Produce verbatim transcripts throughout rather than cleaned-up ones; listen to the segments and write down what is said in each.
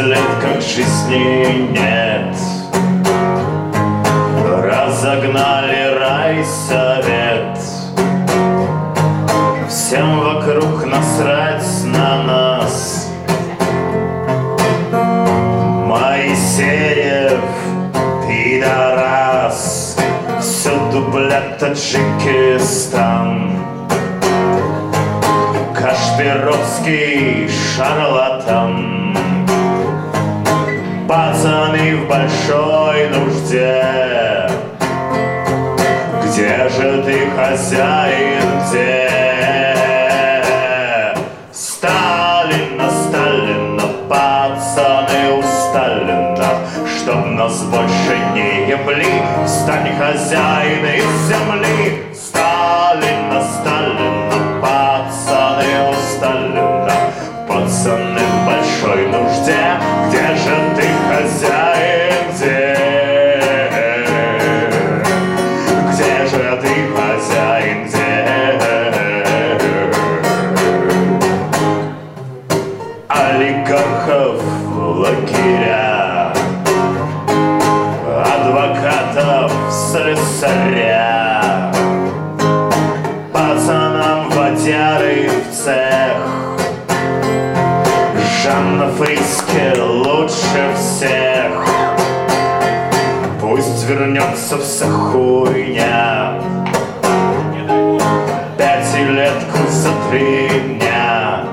лет, как жизни нет. Разогнали райсовет. Всем вокруг насрать на нас. Моисеев, пидорас. Всюду, блядь, Таджикистан. Кашпировский шарлатан. Пацаны в большой нужде. Где же ты, хозяин, где? Сталина, Сталина, пацаны у Сталина. Чтоб нас больше не ебли, стань хозяин из земли. Сталина, Сталина, пацаны у Сталина. Пацаны в большой нужде. Где же ты, хозяин, где? Где же ты, хозяин, где? Олигархов в лагеря, адвокатов слесаря, пацанам водяры в цех. Жанна Фриске лучше всех. Пусть вернется вся хуйня. Пятилетку за три дня.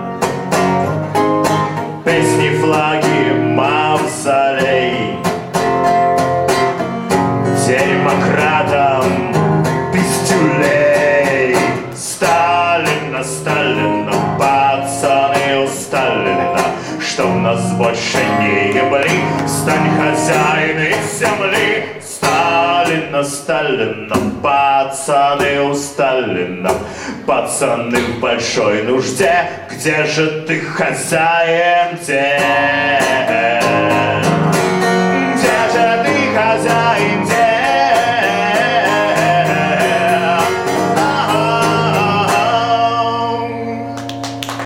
Песни, флаги, мавзолей. Демократам пиздюлей. Сталина, Сталина, пацаны у Сталина. Чтоб нас больше не ебли, стань хозяин из земли. Сталина, Сталина, пацаны у Сталина. Пацаны в большой нужде. Где же ты, хозяин, где?